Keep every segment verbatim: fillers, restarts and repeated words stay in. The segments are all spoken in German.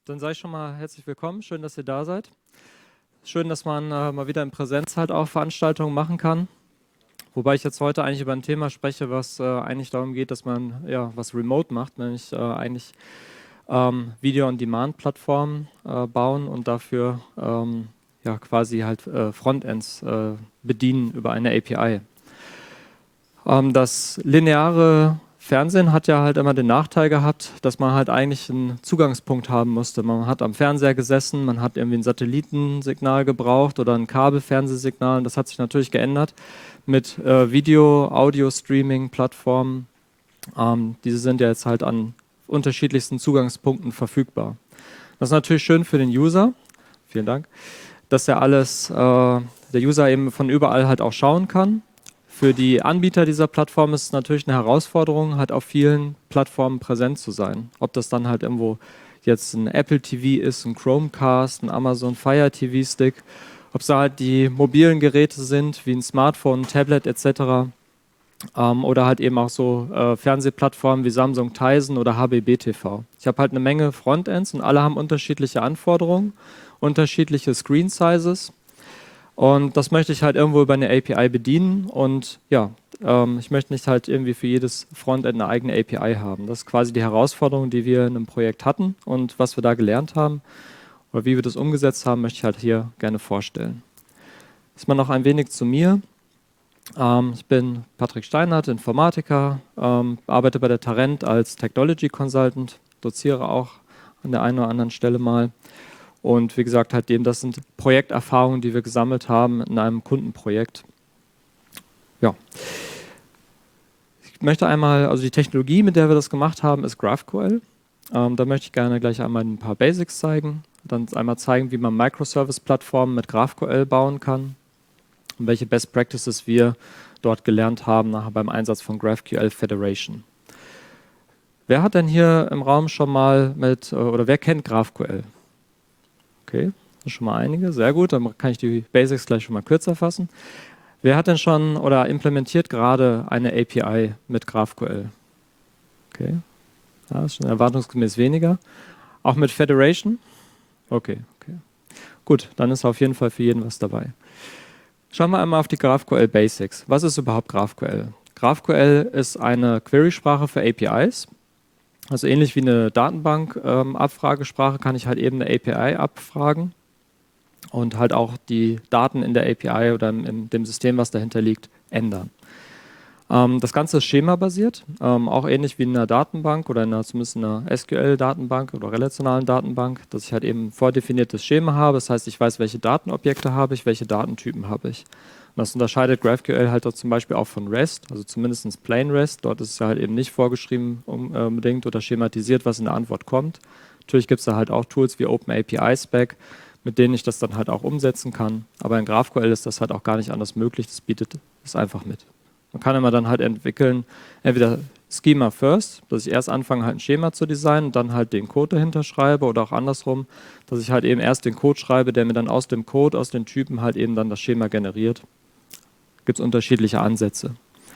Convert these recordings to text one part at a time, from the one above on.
Dann sage ich schon mal herzlich willkommen. Schön, dass ihr da seid. Schön, dass man äh, mal wieder in Präsenz halt auch Veranstaltungen machen kann. Wobei ich jetzt heute eigentlich über ein Thema spreche, was äh, eigentlich darum geht, dass man ja was remote macht, nämlich äh, eigentlich ähm, Video-on-Demand-Plattformen äh, bauen und dafür ähm, ja quasi halt äh, Frontends äh, bedienen über eine A P I. Ähm, das lineare Fernsehen hat ja halt immer den Nachteil gehabt, dass man halt eigentlich einen Zugangspunkt haben musste. Man hat am Fernseher gesessen, man hat irgendwie ein Satellitensignal gebraucht oder ein Kabelfernsehsignal. Und das hat sich natürlich geändert mit äh, Video, Audio-Streaming-Plattformen. Ähm, diese sind ja jetzt halt an unterschiedlichsten Zugangspunkten verfügbar. Das ist natürlich schön für den User. Vielen Dank. Dass er alles, äh, der User eben von überall halt auch schauen kann. Für die Anbieter dieser Plattform ist es natürlich eine Herausforderung, halt auf vielen Plattformen präsent zu sein. Ob das dann halt irgendwo jetzt ein Apple T V ist, ein Chromecast, ein Amazon Fire T V Stick, ob es da halt die mobilen Geräte sind, wie ein Smartphone, ein Tablet et cetera. Ähm, oder halt eben auch so äh, Fernsehplattformen wie Samsung Tizen oder H B B T V. Ich habe halt eine Menge Frontends und alle haben unterschiedliche Anforderungen, unterschiedliche Screen Sizes. Und das möchte ich halt irgendwo über eine A P I bedienen und ja, ähm, ich möchte nicht halt irgendwie für jedes Frontend eine eigene A P I haben. Das ist quasi die Herausforderung, die wir in einem Projekt hatten und was wir da gelernt haben oder wie wir das umgesetzt haben, möchte ich halt hier gerne vorstellen. Erstmal noch ein wenig zu mir. Ähm, ich bin Patrick Steinert, Informatiker, ähm, arbeite bei der Tarent als Technology Consultant, doziere auch an der einen oder anderen Stelle mal. Und wie gesagt, halt eben, das sind Projekterfahrungen, die wir gesammelt haben in einem Kundenprojekt. Ja. Ich möchte einmal, also die Technologie, mit der wir das gemacht haben, ist GraphQL. Ähm, da möchte ich gerne gleich einmal ein paar Basics zeigen. Dann einmal zeigen, wie man Microservice-Plattformen mit GraphQL bauen kann und welche Best Practices wir dort gelernt haben nachher beim Einsatz von GraphQL Federation. Wer hat denn hier im Raum schon mal mit, oder wer kennt GraphQL? Okay, das sind schon mal einige, sehr gut, dann kann ich die Basics gleich schon mal kürzer fassen. Wer hat denn schon oder implementiert gerade eine A P I mit GraphQL? Okay, ja, ist schon erwartungsgemäß weniger. Auch mit Federation? Okay, okay. Gut, dann ist auf jeden Fall für jeden was dabei. Schauen wir einmal auf die GraphQL Basics. Was ist überhaupt GraphQL? GraphQL ist eine Query-Sprache für A P Is. Also ähnlich wie eine Datenbank-Abfragesprache ähm, kann ich halt eben eine A P I abfragen und halt auch die Daten in der A P I oder in, in dem System, was dahinter liegt, ändern. Ähm, das Ganze ist schemabasiert, ähm, auch ähnlich wie in einer Datenbank oder in einer, zumindest in einer S Q L-Datenbank oder relationalen Datenbank, dass ich halt eben ein vordefiniertes Schema habe. Das heißt, ich weiß, welche Datenobjekte habe ich, welche Datentypen habe ich. Und das unterscheidet GraphQL halt auch zum Beispiel auch von REST, also zumindest Plain REST. Dort ist es halt eben nicht vorgeschrieben unbedingt oder schematisiert, was in der Antwort kommt. Natürlich gibt es da halt auch Tools wie OpenAPI-Spec, mit denen ich das dann halt auch umsetzen kann. Aber in GraphQL ist das halt auch gar nicht anders möglich. Das bietet es einfach mit. Man kann immer dann halt entwickeln, entweder Schema first, dass ich erst anfange, halt ein Schema zu designen und dann halt den Code dahinter schreibe oder auch andersrum, dass ich halt eben erst den Code schreibe, der mir dann aus dem Code, aus den Typen halt eben dann das Schema generiert. Gibt es unterschiedliche Ansätze.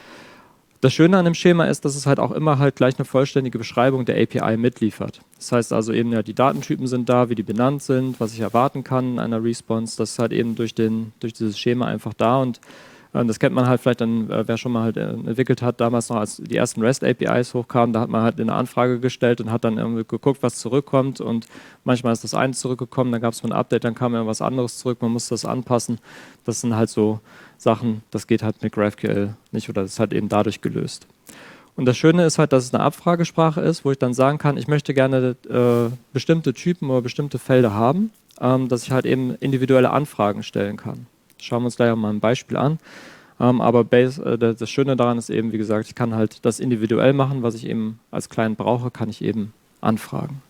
Das Schöne an dem Schema ist, dass es halt auch immer halt gleich eine vollständige Beschreibung der A P I mitliefert. Das heißt also eben, ja, die Datentypen sind da, wie die benannt sind, was ich erwarten kann in einer Response, das ist halt eben durch, den, durch dieses Schema einfach da und äh, das kennt man halt vielleicht dann, äh, wer schon mal halt äh, entwickelt hat, damals noch als die ersten REST-A P Is hochkamen, da hat man halt eine Anfrage gestellt und hat dann irgendwie geguckt, was zurückkommt und manchmal ist das eine zurückgekommen, dann gab es mal ein Update, dann kam irgendwas anderes zurück, man muss das anpassen. Das sind halt so Sachen, das geht halt mit GraphQL nicht oder das ist halt eben dadurch gelöst. Und das Schöne ist halt, dass es eine Abfragesprache ist, wo ich dann sagen kann, ich möchte gerne äh, bestimmte Typen oder bestimmte Felder haben, ähm, dass ich halt eben individuelle Anfragen stellen kann. Schauen wir uns gleich mal ein Beispiel an. Ähm, aber Base, äh, das Schöne daran ist eben, wie gesagt, ich kann halt das individuell machen, was ich eben als Client brauche, kann ich eben anfragen.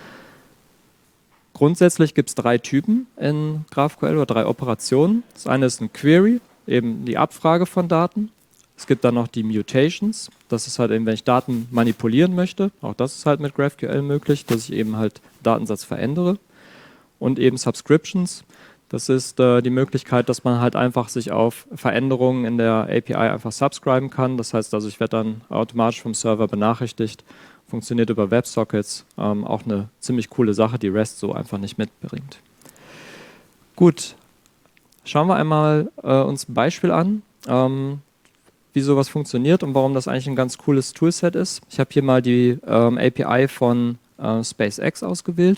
Grundsätzlich gibt es drei Typen in GraphQL oder drei Operationen. Das eine ist ein Query, eben die Abfrage von Daten. Es gibt dann noch die Mutations. Das ist halt eben, wenn ich Daten manipulieren möchte. Auch das ist halt mit GraphQL möglich, dass ich eben halt Datensatz verändere. Und eben Subscriptions. Das ist äh, die Möglichkeit, dass man halt einfach sich auf Veränderungen in der A P I einfach subscriben kann. Das heißt also, ich werde dann automatisch vom Server benachrichtigt, funktioniert über WebSockets, ähm, auch eine ziemlich coole Sache, die REST so einfach nicht mitbringt. Gut, schauen wir einmal äh, uns ein Beispiel an, ähm, wie sowas funktioniert und warum das eigentlich ein ganz cooles Toolset ist. Ich habe hier mal die ähm, A P I von äh, SpaceX ausgewählt.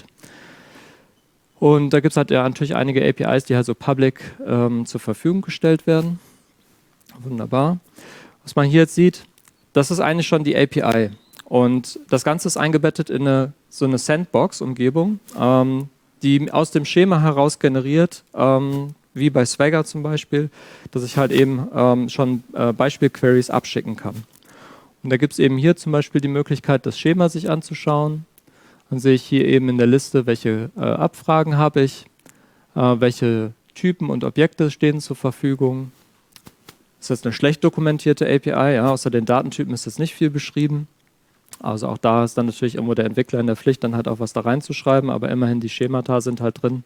Und da gibt es halt ja natürlich einige A P Is, die halt so public ähm, zur Verfügung gestellt werden. Wunderbar. Was man hier jetzt sieht, das ist eigentlich schon die A P I. Und das Ganze ist eingebettet in eine, so eine Sandbox-Umgebung, ähm, die aus dem Schema heraus generiert, ähm, wie bei Swagger zum Beispiel, dass ich halt eben ähm, schon äh, Beispielqueries abschicken kann. Und da gibt es eben hier zum Beispiel die Möglichkeit, das Schema sich anzuschauen. Dann sehe ich hier eben in der Liste, welche äh, Abfragen habe ich, äh, welche Typen und Objekte stehen zur Verfügung. Das ist jetzt eine schlecht dokumentierte A P I, ja, außer den Datentypen ist jetzt nicht viel beschrieben. Also auch da ist dann natürlich irgendwo der Entwickler in der Pflicht, dann halt auch was da reinzuschreiben, aber immerhin die Schemata sind halt drin.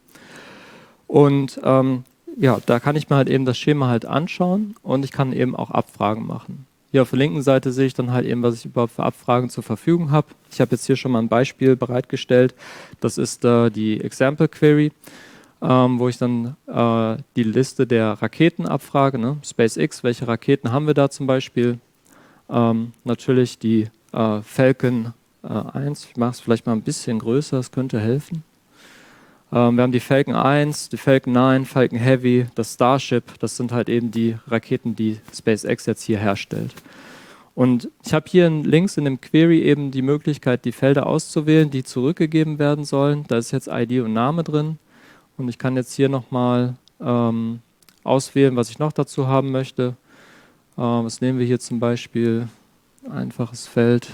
Und ähm, ja, da kann ich mir halt eben das Schema halt anschauen und ich kann eben auch Abfragen machen. Hier auf der linken Seite sehe ich dann halt eben, was ich überhaupt für Abfragen zur Verfügung habe. Ich habe jetzt hier schon mal ein Beispiel bereitgestellt. Das ist äh, die Example Query, ähm, wo ich dann äh, die Liste der Raketen abfrage. Ne? SpaceX, welche Raketen haben wir da zum Beispiel? Ähm, natürlich die äh, Falcon äh, eins. Ich mache es vielleicht mal ein bisschen größer, das könnte helfen. Ähm, wir haben die Falcon eins, die Falcon neun, Falcon Heavy, das Starship. Das sind halt eben die Raketen, die SpaceX jetzt hier herstellt. Und ich habe hier links in dem Query eben die Möglichkeit, die Felder auszuwählen, die zurückgegeben werden sollen. Da ist jetzt I D und Name drin. Und ich kann jetzt hier nochmal ähm, auswählen, was ich noch dazu haben möchte. Äh, was nehmen wir hier zum Beispiel? Einfaches Feld.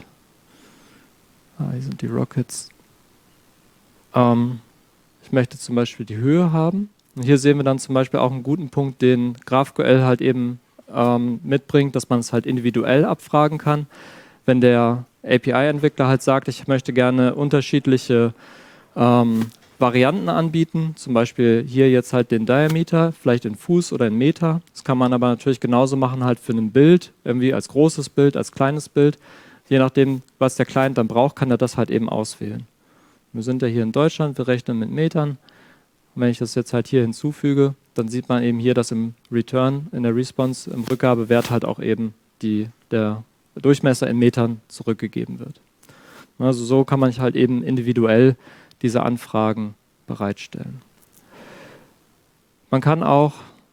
Ah, hier sind die Rockets. Ähm, Ich möchte zum Beispiel die Höhe haben. Und hier sehen wir dann zum Beispiel auch einen guten Punkt, den GraphQL halt eben ähm, mitbringt, dass man es halt individuell abfragen kann. Wenn der A P I-Entwickler halt sagt, ich möchte gerne unterschiedliche ähm, Varianten anbieten, zum Beispiel hier jetzt halt den Diameter, vielleicht in Fuß oder in Meter. Das kann man aber natürlich genauso machen halt für ein Bild, irgendwie als großes Bild, als kleines Bild. Je nachdem, was der Client dann braucht, kann er das halt eben auswählen. Wir sind ja hier in Deutschland, wir rechnen mit Metern. Und wenn ich das jetzt halt hier hinzufüge, dann sieht man eben hier, dass im Return, in der Response, im Rückgabewert halt auch eben die, der Durchmesser in Metern zurückgegeben wird. Also so kann man halt eben individuell diese Anfragen bereitstellen. Man kann auch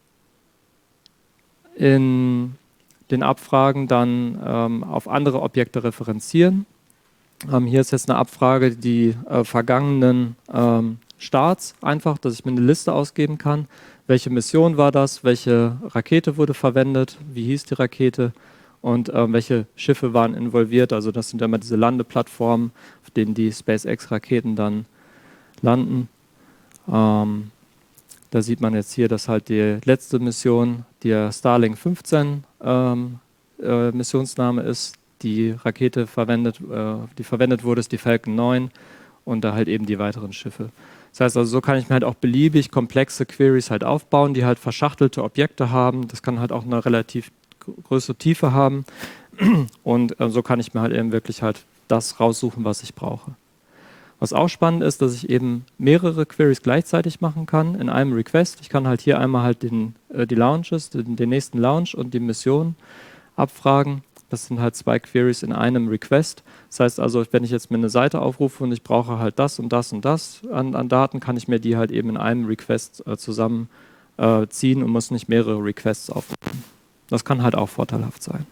in den Abfragen dann ähm, auf andere Objekte referenzieren. Ähm, hier ist jetzt eine Abfrage, die äh, vergangenen ähm, Starts einfach, dass ich mir eine Liste ausgeben kann. Welche Mission war das? Welche Rakete wurde verwendet? Wie hieß die Rakete? Und ähm, welche Schiffe waren involviert? Also das sind ja immer diese Landeplattformen, auf denen die SpaceX-Raketen dann landen. Ähm, da sieht man jetzt hier, dass halt die letzte Mission der Starlink fünfzehn ähm, äh, Missionsname ist. Die Rakete verwendet, äh, die verwendet wurde, ist die Falcon neun und da halt eben die weiteren Schiffe. Das heißt also, so kann ich mir halt auch beliebig komplexe Queries halt aufbauen, die halt verschachtelte Objekte haben. Das kann halt auch eine relativ größere Tiefe haben und äh, so kann ich mir halt eben wirklich halt das raussuchen, was ich brauche. Was auch spannend ist, dass ich eben mehrere Queries gleichzeitig machen kann in einem Request. Ich kann halt hier einmal halt den, äh, die Launches, den, den nächsten Launch und die Mission abfragen. Das sind halt zwei Queries in einem Request. Das heißt also, wenn ich jetzt mir eine Seite aufrufe und ich brauche halt das und das und das an, an Daten, kann ich mir die halt eben in einem Request äh, zusammenziehen äh, und muss nicht mehrere Requests aufrufen. Das kann halt auch vorteilhaft sein.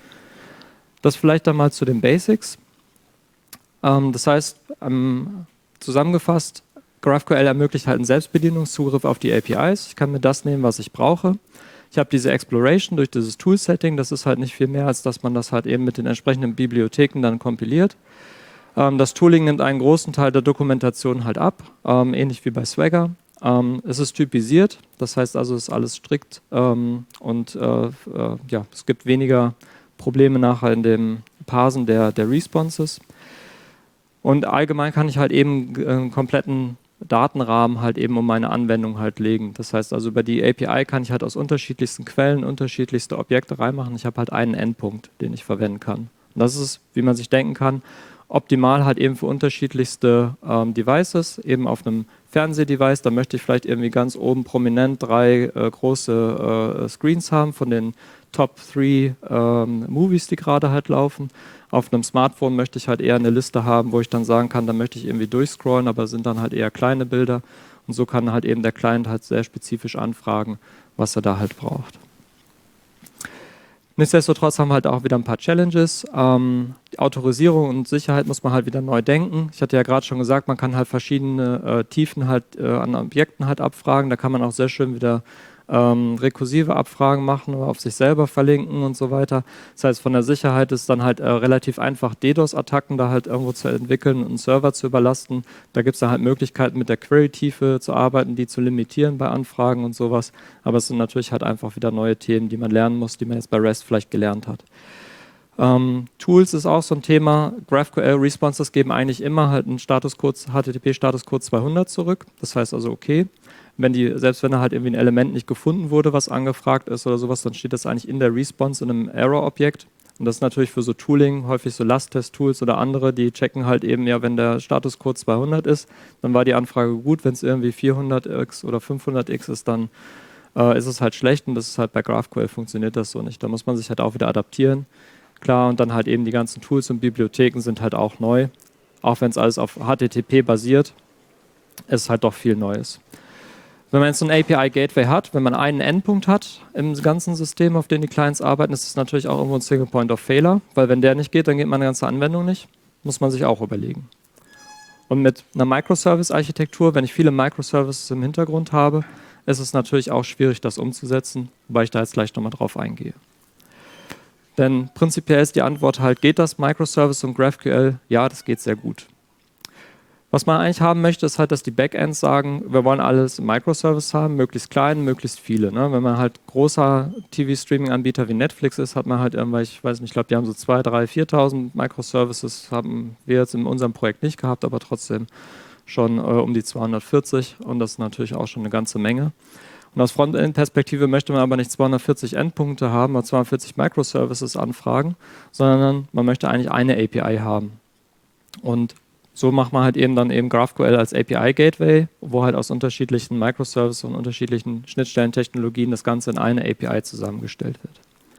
Das vielleicht dann mal zu den Basics. Ähm, das heißt, ähm, zusammengefasst, GraphQL ermöglicht halt einen Selbstbedienungszugriff auf die A P Is. Ich kann mir das nehmen, was ich brauche. Ich habe diese Exploration durch dieses Tool-Setting, das ist halt nicht viel mehr, als dass man das halt eben mit den entsprechenden Bibliotheken dann kompiliert. Ähm, das Tooling nimmt einen großen Teil der Dokumentation halt ab, ähm, ähnlich wie bei Swagger. Ähm, es ist typisiert, das heißt also, es ist alles strikt ähm, und äh, äh, ja, es gibt weniger Probleme nachher in dem Parsen der, der Responses. Und allgemein kann ich halt eben einen kompletten Datenrahmen halt eben um meine Anwendung halt legen. Das heißt also, über die A P I kann ich halt aus unterschiedlichsten Quellen unterschiedlichste Objekte reinmachen. Ich habe halt einen Endpunkt, den ich verwenden kann. Und das ist, wie man sich denken kann, optimal halt eben für unterschiedlichste ähm, Devices, eben auf einem Fernsehdevice, da möchte ich vielleicht irgendwie ganz oben prominent drei äh, große äh, Screens haben von den Top drei ähm, Movies, die gerade halt laufen. Auf einem Smartphone möchte ich halt eher eine Liste haben, wo ich dann sagen kann, da möchte ich irgendwie durchscrollen, aber sind dann halt eher kleine Bilder. Und so kann halt eben der Client halt sehr spezifisch anfragen, was er da halt braucht. Nichtsdestotrotz haben wir halt auch wieder ein paar Challenges. Ähm, die Autorisierung und Sicherheit muss man halt wieder neu denken. Ich hatte ja gerade schon gesagt, man kann halt verschiedene äh, Tiefen halt äh, an Objekten halt abfragen. Da kann man auch sehr schön wieder ähm, rekursive Abfragen machen oder auf sich selber verlinken und so weiter. Das heißt, von der Sicherheit ist dann halt äh, relativ einfach, DDoS-Attacken da halt irgendwo zu entwickeln und einen Server zu überlasten. Da gibt es dann halt Möglichkeiten, mit der Query-Tiefe zu arbeiten, die zu limitieren bei Anfragen und sowas. Aber es sind natürlich halt einfach wieder neue Themen, die man lernen muss, die man jetzt bei REST vielleicht gelernt hat. Ähm, Tools ist auch so ein Thema. GraphQL-Responses geben eigentlich immer halt einen Statuscode, H T T P-Statuscode zweihundert zurück. Das heißt also, okay, wenn die, selbst wenn da halt irgendwie ein Element nicht gefunden wurde, was angefragt ist oder sowas, dann steht das eigentlich in der Response in einem Error-Objekt. Und das ist natürlich für so Tooling, häufig so Last-Test-Tools oder andere, die checken halt eben, ja, wenn der Statuscode zweihundert ist, dann war die Anfrage gut. Wenn es irgendwie vierhundert x oder fünfhundert x ist, dann äh, ist es halt schlecht. Und das ist halt bei GraphQL funktioniert das so nicht. Da muss man sich halt auch wieder adaptieren. Klar, und dann halt eben die ganzen Tools und Bibliotheken sind halt auch neu. Auch wenn es alles auf H T T P basiert, ist halt doch viel Neues. Wenn man jetzt so ein A P I-Gateway hat, wenn man einen Endpunkt hat im ganzen System, auf dem die Clients arbeiten, ist es natürlich auch irgendwo ein Single Point of Failure, weil wenn der nicht geht, dann geht meine ganze Anwendung nicht. Muss man sich auch überlegen. Und mit einer Microservice-Architektur, wenn ich viele Microservices im Hintergrund habe, ist es natürlich auch schwierig, das umzusetzen, wobei ich da jetzt gleich nochmal drauf eingehe. Denn prinzipiell ist die Antwort halt, geht das Microservice und GraphQL? Ja, das geht sehr gut. Was man eigentlich haben möchte, ist halt, dass die Backends sagen, wir wollen alles im Microservice haben, möglichst klein, möglichst viele. Ne? Wenn man halt großer T V-Streaming-Anbieter wie Netflix ist, hat man halt irgendwelche, ich weiß nicht, ich glaube, die haben so zweitausend, dreitausend, viertausend Microservices, haben wir jetzt in unserem Projekt nicht gehabt, aber trotzdem schon äh, um die zweihundertvierzig und das ist natürlich auch schon eine ganze Menge. Und aus Frontend-Perspektive möchte man aber nicht zweihundertvierzig Endpunkte haben oder zweihundertvierzig Microservices anfragen, sondern man möchte eigentlich eine A P I haben. Und so macht man halt eben dann eben GraphQL als A P I-Gateway, wo halt aus unterschiedlichen Microservices und unterschiedlichen Schnittstellentechnologien das Ganze in eine A P I zusammengestellt wird.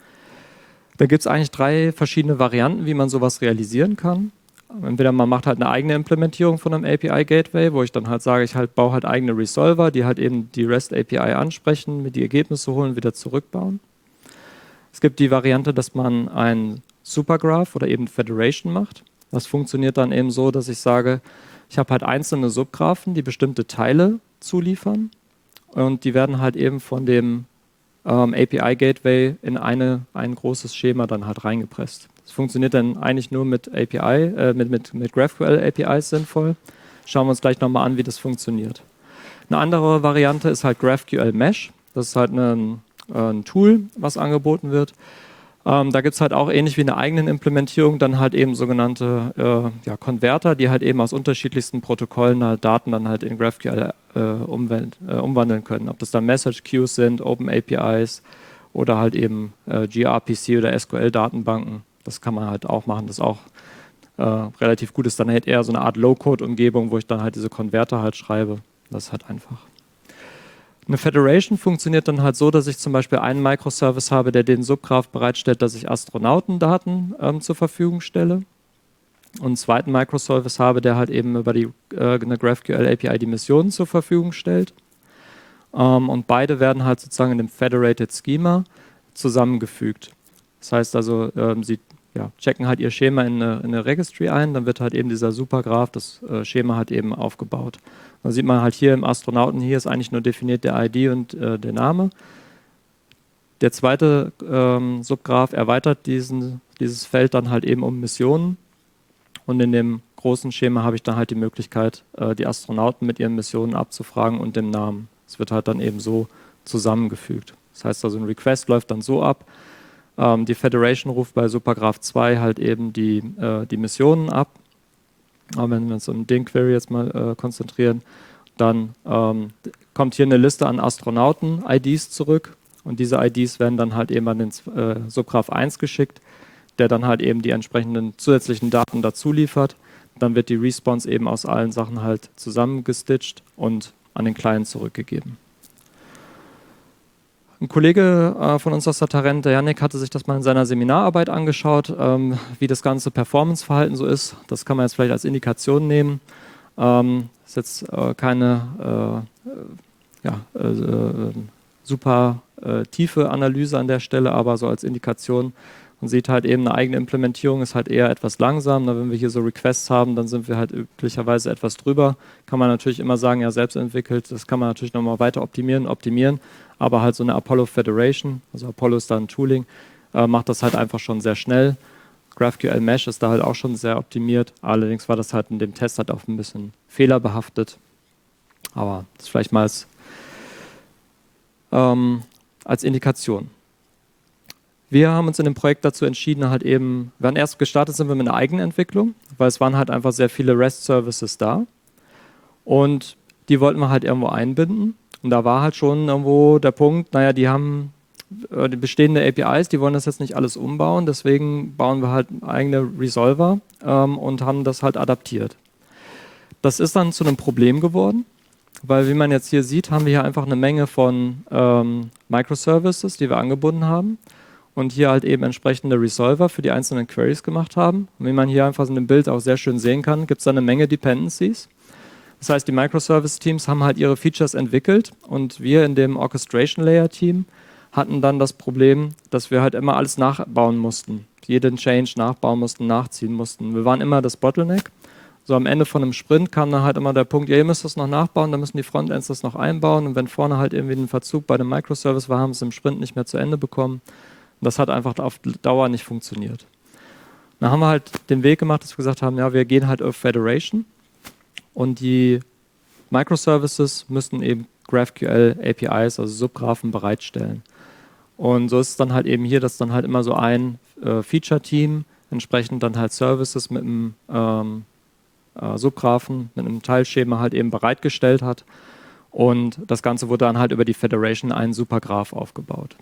Da gibt es eigentlich drei verschiedene Varianten, wie man sowas realisieren kann. Entweder man macht halt eine eigene Implementierung von einem A P I-Gateway, wo ich dann halt sage, ich halt baue halt eigene Resolver, die halt eben die REST A P I ansprechen, mit die Ergebnisse holen, wieder zurückbauen. Es gibt die Variante, dass man ein Supergraph oder eben Federation macht. Das funktioniert dann eben so, dass ich sage, ich habe halt einzelne Subgraphen, die bestimmte Teile zuliefern und die werden halt eben von dem ähm, A P I-Gateway in eine, ein großes Schema dann halt reingepresst. Das funktioniert dann eigentlich nur mit A P I, äh, mit, mit, mit GraphQL A P Is sinnvoll. Schauen wir uns gleich nochmal an, wie das funktioniert. Eine andere Variante ist halt GraphQL Mesh. Das ist halt ein, ein Tool, was angeboten wird. Ähm, da gibt es halt auch ähnlich wie in der eigenen Implementierung dann halt eben sogenannte äh, ja, Konverter, die halt eben aus unterschiedlichsten Protokollen halt Daten dann halt in GraphQL äh, umwand, äh, umwandeln können. Ob das dann Message Queues sind, Open A P Is oder halt eben äh, gRPC oder S Q L-Datenbanken. Das kann man halt auch machen. Das ist auch äh, relativ gut. Ist dann halt eher so eine Art Low-Code-Umgebung, wo ich dann halt diese Konverter halt schreibe. Das ist halt einfach. Eine Federation funktioniert dann halt so, dass ich zum Beispiel einen Microservice habe, der den Subgraph bereitstellt, dass ich Astronautendaten ähm, zur Verfügung stelle. Und einen zweiten Microservice habe, der halt eben über die, äh, eine GraphQL A P I die Missionen zur Verfügung stellt. Ähm, und beide werden halt sozusagen in dem Federated Schema zusammengefügt. Das heißt also, ähm, sie ja, checken halt ihr Schema in eine, in eine Registry ein, dann wird halt eben dieser Supergraph, das äh, Schema halt eben aufgebaut. Da sieht man halt hier im Astronauten, hier ist eigentlich nur definiert der I D und äh, der Name. Der zweite ähm, Subgraph erweitert diesen, dieses Feld dann halt eben um Missionen. Und in dem großen Schema habe ich dann halt die Möglichkeit, äh, die Astronauten mit ihren Missionen abzufragen und dem Namen. Es wird halt dann eben so zusammengefügt. Das heißt also, ein Request läuft dann so ab. Ähm, die Federation ruft bei Supergraph zwei halt eben die, äh, die Missionen ab. Aber wenn wir uns um den Query jetzt mal äh, konzentrieren, dann ähm, kommt hier eine Liste an Astronauten-I Ds zurück und diese I Ds werden dann halt eben an den äh, Subgraph eins geschickt, der dann halt eben die entsprechenden zusätzlichen Daten dazu liefert. dann wird die Response eben aus allen Sachen halt zusammengestitcht und an den Client zurückgegeben. Ein Kollege äh, von uns aus der Tarent, der Yannick, hatte sich das mal in seiner Seminararbeit angeschaut, ähm, wie das ganze Performance-Verhalten so ist. Das kann man jetzt vielleicht als Indikation nehmen. Ähm, ist jetzt äh, keine äh, ja, äh, äh, super äh, tiefe Analyse an der Stelle, aber so als Indikation. Man sieht halt eben, eine eigene Implementierung ist halt eher etwas langsam. Wenn wir hier so Requests haben, dann sind wir halt üblicherweise etwas drüber. Kann man natürlich immer sagen, ja, selbst entwickelt, das kann man natürlich nochmal weiter optimieren, optimieren. Aber halt so eine Apollo Federation, also Apollo ist da ein Tooling, äh, macht das halt einfach schon sehr schnell. GraphQL Mesh ist da halt auch schon sehr optimiert. Allerdings war das halt in dem Test halt auch ein bisschen fehlerbehaftet. Aber das vielleicht mal als, ähm, als Indikation. Wir haben uns in dem Projekt dazu entschieden, halt eben, wir haben erst gestartet sind wir mit einer Eigenentwicklung, weil es waren halt einfach sehr viele REST-Services da und die wollten wir halt irgendwo einbinden und da war halt schon irgendwo der Punkt, naja, die haben äh, die bestehende A P Is, die wollen das jetzt nicht alles umbauen, deswegen bauen wir halt eigene Resolver ähm, und haben das halt adaptiert. Das ist dann zu einem Problem geworden, weil wie man jetzt hier sieht, haben wir hier einfach eine Menge von ähm, Microservices, die wir angebunden haben. Und hier halt eben entsprechende Resolver für die einzelnen Queries gemacht haben. Und wie man hier einfach in dem Bild auch sehr schön sehen kann, gibt es da eine Menge Dependencies. Das heißt, die Microservice-Teams haben halt ihre Features entwickelt und wir in dem Orchestration-Layer-Team hatten dann das Problem, dass wir halt immer alles nachbauen mussten. Jeden Change nachbauen mussten, nachziehen mussten. Wir waren immer das Bottleneck. So am Ende von einem Sprint kam dann halt immer der Punkt, ja, ihr müsst das noch nachbauen, dann müssen die Frontends das noch einbauen. Und wenn vorne halt irgendwie ein Verzug bei dem Microservice war, haben sie es im Sprint nicht mehr zu Ende bekommen. Das hat einfach auf Dauer nicht funktioniert. Dann haben wir halt den Weg gemacht, dass wir gesagt haben, ja, wir gehen halt auf Federation und die Microservices müssen eben GraphQL A P Is, also Subgraphen, bereitstellen. Und so ist es dann halt eben hier, dass dann halt immer so ein äh, Feature-Team entsprechend dann halt Services mit einem ähm, äh, Subgraphen, mit einem Teilschema halt eben bereitgestellt hat. Und das Ganze wurde dann halt über die Federation einen Supergraph aufgebaut.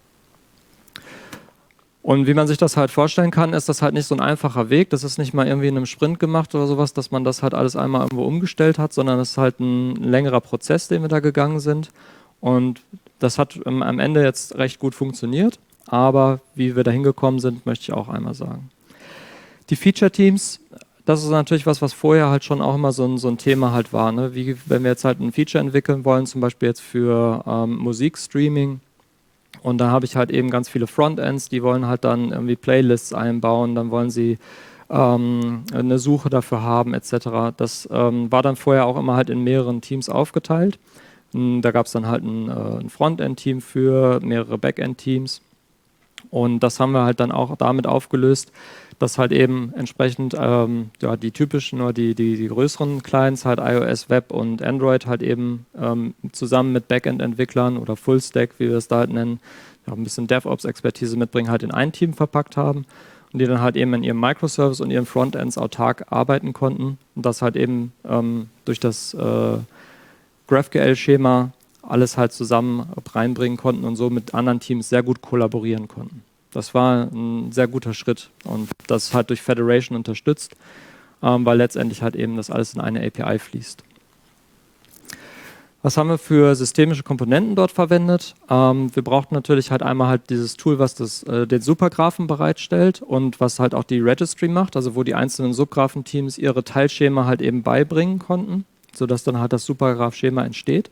Und wie man sich das halt vorstellen kann, ist das halt nicht so ein einfacher Weg. Das ist nicht mal irgendwie in einem Sprint gemacht oder sowas, dass man das halt alles einmal irgendwo umgestellt hat, sondern es ist halt ein längerer Prozess, den wir da gegangen sind. Und das hat am Ende jetzt recht gut funktioniert. Aber wie wir da hingekommen sind, möchte ich auch einmal sagen. Die Feature-Teams, das ist natürlich was, was vorher halt schon auch immer so ein, so ein Thema halt war. Ne? Wie, wenn wir jetzt halt ein Feature entwickeln wollen, zum Beispiel jetzt für ähm, Musikstreaming, und da habe ich halt eben ganz viele Frontends, die wollen halt dann irgendwie Playlists einbauen, dann wollen sie ähm, eine Suche dafür haben et cetera. Das ähm, war dann vorher auch immer halt in mehreren Teams aufgeteilt. Da gab es dann halt ein, äh, ein Frontend-Team für mehrere Backend-Teams. Und das haben wir halt dann auch damit aufgelöst, dass halt eben entsprechend ähm, ja, die typischen oder die, die, die größeren Clients, halt iOS, Web und Android, halt eben ähm, zusammen mit Backend-Entwicklern oder Fullstack, wie wir es da halt nennen, ja, ein bisschen DevOps-Expertise mitbringen, halt in ein Team verpackt haben und die dann halt eben in ihrem Microservice und ihren Frontends autark arbeiten konnten und das halt eben ähm, durch das äh, GraphQL-Schema alles halt zusammen reinbringen konnten und so mit anderen Teams sehr gut kollaborieren konnten. Das war ein sehr guter Schritt und das halt durch Federation unterstützt, ähm, weil letztendlich halt eben das alles in eine A P I fließt. Was haben wir für systemische Komponenten dort verwendet? Ähm, wir brauchten natürlich halt einmal halt dieses Tool, was das, äh, den Supergraphen bereitstellt und was halt auch die Registry macht, also wo die einzelnen Subgraphen-Teams ihre Teilschema halt eben beibringen konnten, sodass dann halt das Supergraph-Schema entsteht.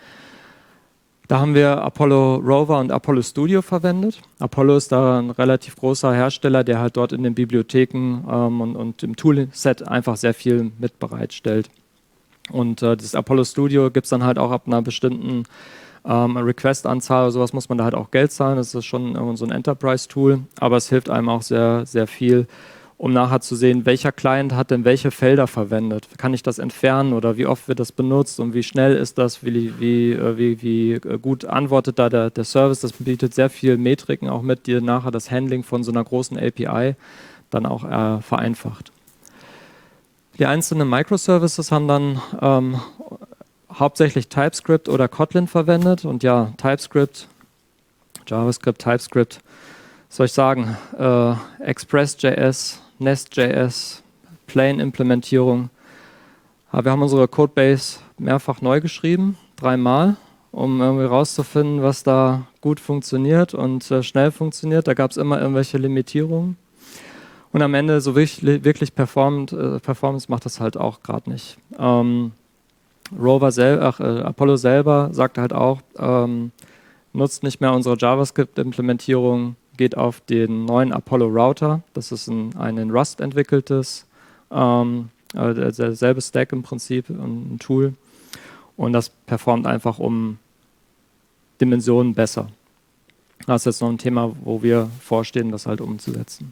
Da haben wir Apollo Rover und Apollo Studio verwendet. Apollo ist da ein relativ großer Hersteller, der halt dort in den Bibliotheken ähm, und, und im Toolset einfach sehr viel mit bereitstellt. Und äh, das Apollo Studio gibt es dann halt auch ab einer bestimmten ähm, Request-Anzahl oder sowas, muss man da halt auch Geld zahlen. Das ist schon so ein Enterprise-Tool, aber es hilft einem auch sehr, sehr viel, um nachher zu sehen, welcher Client hat denn welche Felder verwendet. Kann ich das entfernen oder wie oft wird das benutzt und wie schnell ist das, wie, wie, wie, wie gut antwortet da der, der Service. Das bietet sehr viele Metriken auch mit, die nachher das Handling von so einer großen A P I dann auch äh, vereinfacht. Die einzelnen Microservices haben dann ähm, hauptsächlich TypeScript oder Kotlin verwendet und ja, TypeScript, JavaScript, TypeScript, was soll ich sagen, äh, Express.js, Nest.js, Plain-Implementierung. Wir haben unsere Codebase mehrfach neu geschrieben, dreimal, um irgendwie rauszufinden, was da gut funktioniert und äh, schnell funktioniert. Da gab es immer irgendwelche Limitierungen. Und am Ende so wirklich, wirklich performant, äh, Performance macht das halt auch gerade nicht. Ähm, Rover sel ach, äh, Apollo selber sagte halt auch, ähm, nutzt nicht mehr unsere JavaScript-Implementierung, geht auf den neuen Apollo Router. Das ist ein, ein in Rust entwickeltes, ähm, äh, derselbe Stack im Prinzip, ein Tool. Und das performt einfach um Dimensionen besser. Das ist jetzt noch ein Thema, wo wir vorstehen, das halt umzusetzen.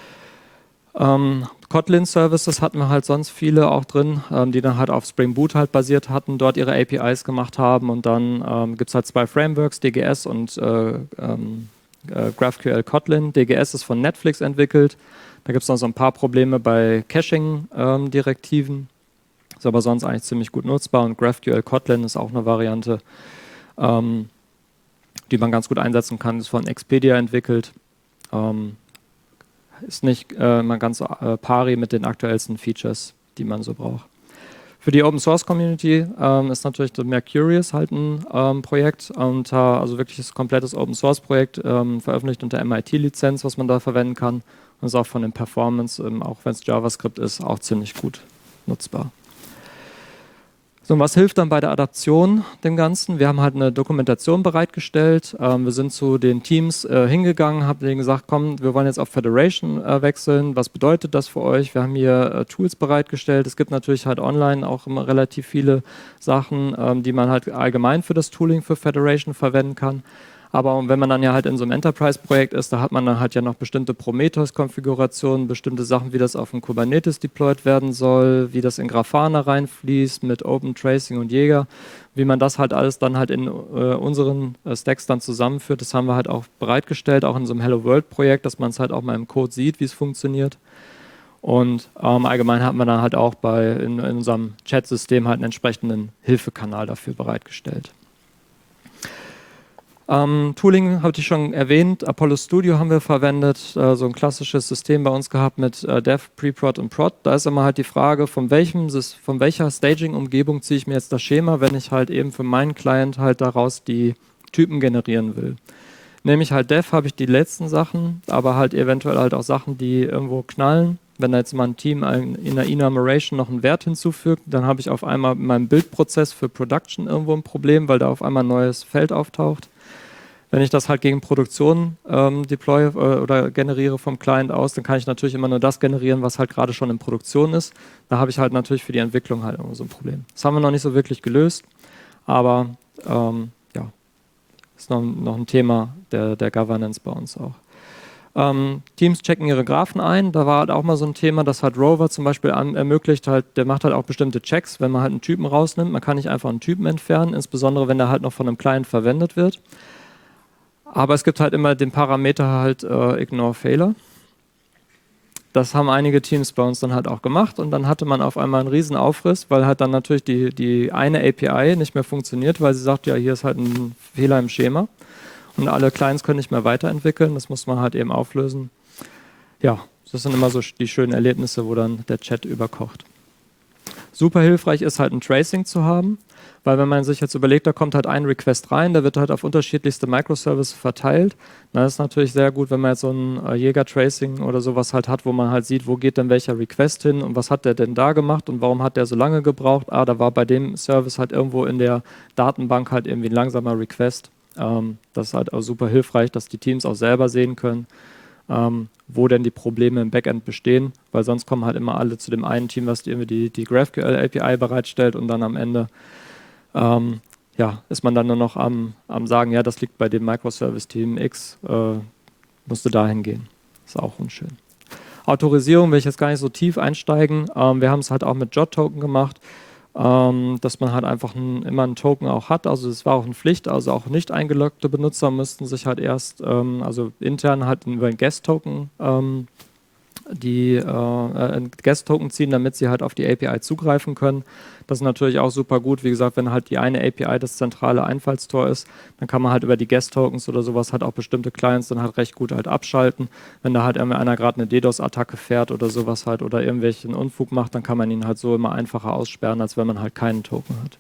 Ähm, Kotlin-Services hatten wir halt sonst viele auch drin, ähm, die dann halt auf Spring Boot halt basiert hatten, dort ihre A P Is gemacht haben und dann ähm, gibt es halt zwei Frameworks, D G S und äh, ähm, äh, GraphQL Kotlin. D G S ist von Netflix entwickelt, da gibt es noch so ein paar Probleme bei Caching-Direktiven, ähm, ist aber sonst eigentlich ziemlich gut nutzbar und GraphQL Kotlin ist auch eine Variante, ähm, die man ganz gut einsetzen kann, ist von Expedia entwickelt. Ähm, Ist nicht äh, mal ganz äh, pari mit den aktuellsten Features, die man so braucht. Für die Open Source Community ähm, ist natürlich das Mercurius halt ein ähm, Projekt, unter, also wirklich ein komplettes Open Source Projekt, ähm, veröffentlicht unter M I T-Lizenz, was man da verwenden kann. Und ist auch von den Performance, ähm, auch wenn es JavaScript ist, auch ziemlich gut nutzbar. So, und was hilft dann bei der Adaption dem Ganzen? Wir haben halt eine Dokumentation bereitgestellt. Ähm, wir sind zu den Teams äh, hingegangen, haben denen gesagt, komm, wir wollen jetzt auf Federation äh, wechseln. Was bedeutet das für euch? Wir haben hier äh, Tools bereitgestellt. Es gibt natürlich halt online auch immer relativ viele Sachen, ähm, die man halt allgemein für das Tooling für Federation verwenden kann. Aber wenn man dann ja halt in so einem Enterprise-Projekt ist, da hat man dann halt ja noch bestimmte Prometheus-Konfigurationen, bestimmte Sachen, wie das auf dem Kubernetes deployed werden soll, wie das in Grafana reinfließt mit Open Tracing und Jaeger, wie man das halt alles dann halt in äh, unseren äh, Stacks dann zusammenführt. Das haben wir halt auch bereitgestellt, auch in so einem Hello World-Projekt, dass man es halt auch mal im Code sieht, wie es funktioniert. Und ähm, allgemein hat man dann halt auch bei in, in unserem Chat-System halt einen entsprechenden Hilfekanal dafür bereitgestellt. Ähm, Tooling hatte ich schon erwähnt, Apollo Studio haben wir verwendet, äh, so ein klassisches System bei uns gehabt mit äh, Dev, Preprod und Prod. Da ist immer halt die Frage, von, welchem, von welcher Staging-Umgebung ziehe ich mir jetzt das Schema, wenn ich halt eben für meinen Client halt daraus die Typen generieren will. Nämlich halt Dev habe ich die letzten Sachen, aber halt eventuell halt auch Sachen, die irgendwo knallen. Wenn da jetzt mal ein Team in der Enumeration noch einen Wert hinzufügt, dann habe ich auf einmal in meinem Bildprozess für Production irgendwo ein Problem, weil da auf einmal ein neues Feld auftaucht. Wenn ich das halt gegen Produktion ähm, deploy äh, oder generiere vom Client aus, dann kann ich natürlich immer nur das generieren, was halt gerade schon in Produktion ist. Da habe ich halt natürlich für die Entwicklung halt immer so ein Problem. Das haben wir noch nicht so wirklich gelöst, aber ähm, ja, ist noch, noch ein Thema der, der Governance bei uns auch. Ähm, Teams checken ihre Graphen ein, da war halt auch mal so ein Thema, das hat Rover zum Beispiel an, ermöglicht, halt, der macht halt auch bestimmte Checks, wenn man halt einen Typen rausnimmt, man kann nicht einfach einen Typen entfernen, insbesondere wenn der halt noch von einem Client verwendet wird. Aber es gibt halt immer den Parameter halt äh, Ignore Failure. Das haben einige Teams bei uns dann halt auch gemacht und dann hatte man auf einmal einen riesen Aufriss, weil halt dann natürlich die, die eine A P I nicht mehr funktioniert, weil sie sagt, ja, hier ist halt ein Fehler im Schema und alle Clients können nicht mehr weiterentwickeln, das muss man halt eben auflösen. Ja, das sind immer so die schönen Erlebnisse, wo dann der Chat überkocht. Super hilfreich ist halt ein Tracing zu haben, weil wenn man sich jetzt überlegt, da kommt halt ein Request rein, der wird halt auf unterschiedlichste Microservices verteilt. Dann ist es natürlich sehr gut, wenn man jetzt so ein äh, Jaeger-Tracing oder sowas halt hat, wo man halt sieht, wo geht denn welcher Request hin und was hat der denn da gemacht und warum hat der so lange gebraucht. Ah, da war bei dem Service halt irgendwo in der Datenbank halt irgendwie ein langsamer Request. Ähm, das ist halt auch super hilfreich, dass die Teams auch selber sehen können, Ähm, wo denn die Probleme im Backend bestehen, weil sonst kommen halt immer alle zu dem einen Team, was irgendwie die, die GraphQL A P I bereitstellt und dann am Ende ähm, ja, ist man dann nur noch am, am sagen, ja, das liegt bei dem Microservice-Team X, äh, musste dahin gehen. Ist auch unschön. Autorisierung will ich jetzt gar nicht so tief einsteigen. Ähm, wir haben es halt auch mit J-Token gemacht, ähm, dass man halt einfach ein, immer einen Token auch hat. Also es war auch eine Pflicht, also auch nicht eingeloggte Benutzer müssten sich halt erst, ähm, also intern halt über einen Guest-Token ähm, die äh, Guest-Token ziehen, damit sie halt auf die A P I zugreifen können. Das ist natürlich auch super gut. Wie gesagt, wenn halt die eine A P I das zentrale Einfallstor ist, dann kann man halt über die Guest-Tokens oder sowas halt auch bestimmte Clients dann halt recht gut halt abschalten. Wenn da halt irgendwie einer gerade eine DDoS-Attacke fährt oder sowas halt oder irgendwelchen Unfug macht, dann kann man ihn halt so immer einfacher aussperren, als wenn man halt keinen Token hat.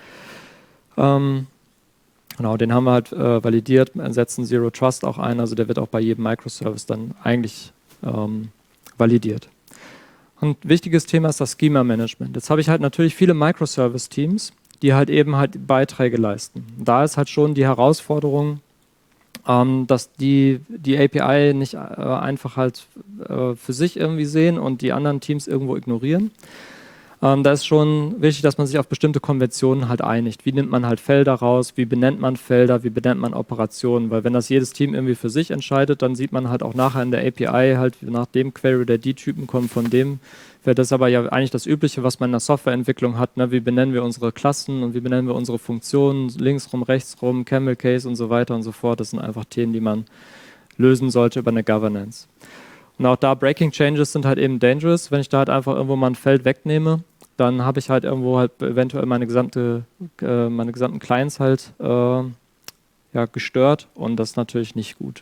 Ähm, genau, den haben wir halt äh, validiert, setzen Zero Trust auch ein, also der wird auch bei jedem Microservice dann eigentlich ähm, validiert. Und wichtiges Thema ist das Schema-Management. Jetzt habe ich halt natürlich viele Microservice-Teams, die halt eben halt Beiträge leisten. Da ist halt schon die Herausforderung, ähm, dass die die A P I nicht äh, einfach halt äh, für sich irgendwie sehen und die anderen Teams irgendwo ignorieren. Ähm, da ist schon wichtig, dass man sich auf bestimmte Konventionen halt einigt. Wie nimmt man halt Felder raus, wie benennt man Felder, wie benennt man Operationen, weil wenn das jedes Team irgendwie für sich entscheidet, dann sieht man halt auch nachher in der A P I halt nach dem Query der D-Typen kommt von dem. Das ist aber ja eigentlich das Übliche, was man in der Softwareentwicklung hat, ne? Wie benennen wir unsere Klassen und wie benennen wir unsere Funktionen, links rum, rechts rum, Camel Case und so weiter und so fort. Das sind einfach Themen, die man lösen sollte über eine Governance. Und auch da Breaking Changes sind halt eben dangerous. Wenn ich da halt einfach irgendwo mal ein Feld wegnehme, dann habe ich halt irgendwo halt eventuell meine gesamte, äh, meine gesamten Clients halt äh, ja, gestört und das ist natürlich nicht gut.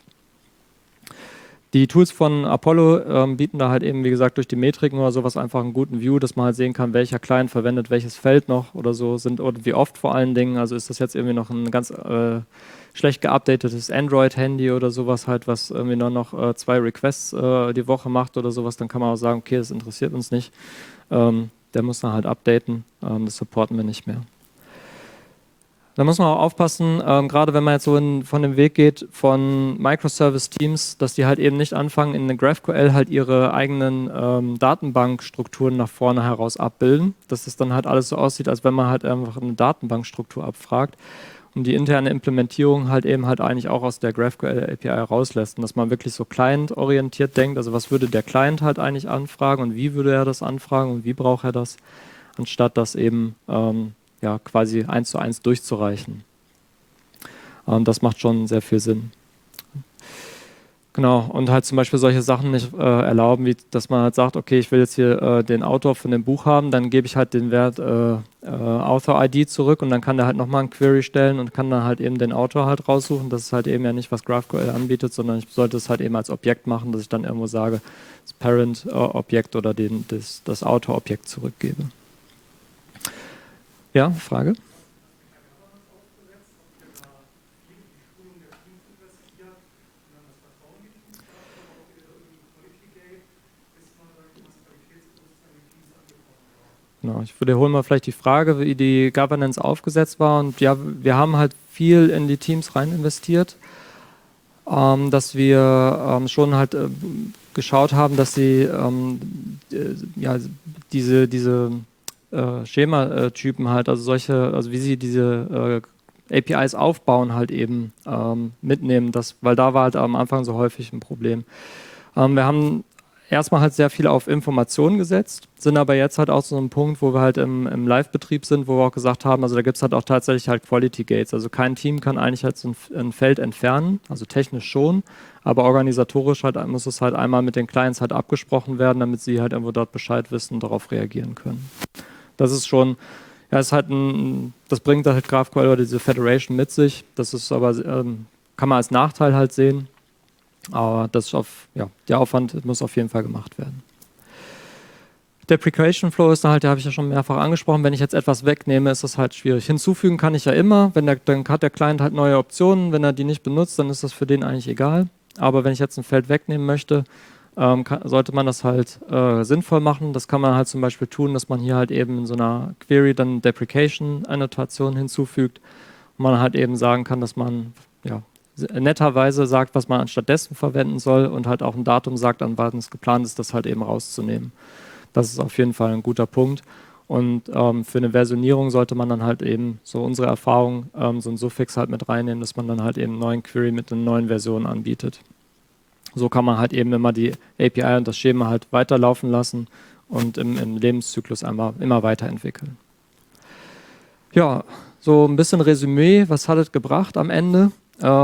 Die Tools von Apollo ähm, bieten da halt eben, wie gesagt, durch die Metriken oder sowas einfach einen guten View, dass man halt sehen kann, welcher Client verwendet welches Feld noch oder so sind und wie oft vor allen Dingen. Also ist das jetzt irgendwie noch ein ganz äh, schlecht geupdatetes Android-Handy oder sowas halt, was irgendwie nur noch äh, zwei Requests äh, die Woche macht oder sowas, dann kann man auch sagen, okay, das interessiert uns nicht. Ähm, der muss dann halt updaten, ähm, das supporten wir nicht mehr. Da muss man auch aufpassen, ähm, gerade wenn man jetzt so in, von dem Weg geht von Microservice-Teams, dass die halt eben nicht anfangen, in GraphQL halt ihre eigenen ähm, Datenbankstrukturen nach vorne heraus abbilden, dass es dann halt alles so aussieht, als wenn man halt einfach eine Datenbankstruktur abfragt und die interne Implementierung halt eben halt eigentlich auch aus der GraphQL A P I rauslässt und dass man wirklich so client-orientiert denkt, also was würde der Client halt eigentlich anfragen und wie würde er das anfragen und wie braucht er das, anstatt das eben ähm, ja, quasi eins zu eins durchzureichen. Ähm, das macht schon sehr viel Sinn. Genau, und halt zum Beispiel solche Sachen nicht äh, erlauben, wie dass man halt sagt, okay, ich will jetzt hier äh, den Autor von dem Buch haben, dann gebe ich halt den Wert äh, äh, Author-I D zurück und dann kann der halt nochmal ein Query stellen und kann dann halt eben den Autor halt raussuchen. Das ist halt eben ja nicht, was GraphQL anbietet, sondern ich sollte es halt eben als Objekt machen, dass ich dann irgendwo sage, das Parent-Objekt oder den, das, das Autor-Objekt zurückgebe. Ja, Frage? Genau, ich wiederhole mal vielleicht die Frage, wie die Governance aufgesetzt war. Und ja, wir haben halt viel in die Teams rein investiert, ähm, dass wir ähm, schon halt äh, geschaut haben, dass sie ähm, äh, ja, diese, diese äh, Schema-Typen halt, also solche, also wie sie diese äh, A P Is aufbauen, halt eben ähm, mitnehmen, das, weil da war halt am Anfang so häufig ein Problem. Ähm, wir haben erstmal halt sehr viel auf Informationen gesetzt, sind aber jetzt halt auch so ein Punkt, wo wir halt im, im Live-Betrieb sind, wo wir auch gesagt haben, also da gibt es halt auch tatsächlich halt Quality Gates. Also kein Team kann eigentlich halt so ein, ein Feld entfernen, also technisch schon, aber organisatorisch halt muss es halt einmal mit den Clients halt abgesprochen werden, damit sie halt irgendwo dort Bescheid wissen und darauf reagieren können. Das ist schon, ja, ist halt ein, das bringt halt GraphQL oder diese Federation mit sich. Das ist aber, ähm, kann man als Nachteil halt sehen. Aber das ist auf, ja, der Aufwand muss auf jeden Fall gemacht werden. Deprecation Flow ist dann halt, da habe ich ja schon mehrfach angesprochen, wenn ich jetzt etwas wegnehme, ist das halt schwierig. Hinzufügen kann ich ja immer, wenn der, dann hat der Client halt neue Optionen, wenn er die nicht benutzt, dann ist das für den eigentlich egal. Aber wenn ich jetzt ein Feld wegnehmen möchte, ähm, kann, sollte man das halt äh, sinnvoll machen. Das kann man halt zum Beispiel tun, dass man hier halt eben in so einer Query dann Deprecation-Annotation hinzufügt und man halt eben sagen kann, dass man, ja, netterweise sagt, was man anstattdessen verwenden soll und halt auch ein Datum sagt, an wann es geplant ist, das halt eben rauszunehmen. Das ist auf jeden Fall ein guter Punkt. Und ähm, für eine Versionierung sollte man dann halt eben, so unsere Erfahrung, ähm, so ein Suffix halt mit reinnehmen, dass man dann halt eben einen neuen Query mit einer neuen Version anbietet. So kann man halt eben immer die A P I und das Schema halt weiterlaufen lassen und im, im Lebenszyklus einmal, immer weiterentwickeln. Ja, so ein bisschen Resümee, was hat es gebracht am Ende? Ähm,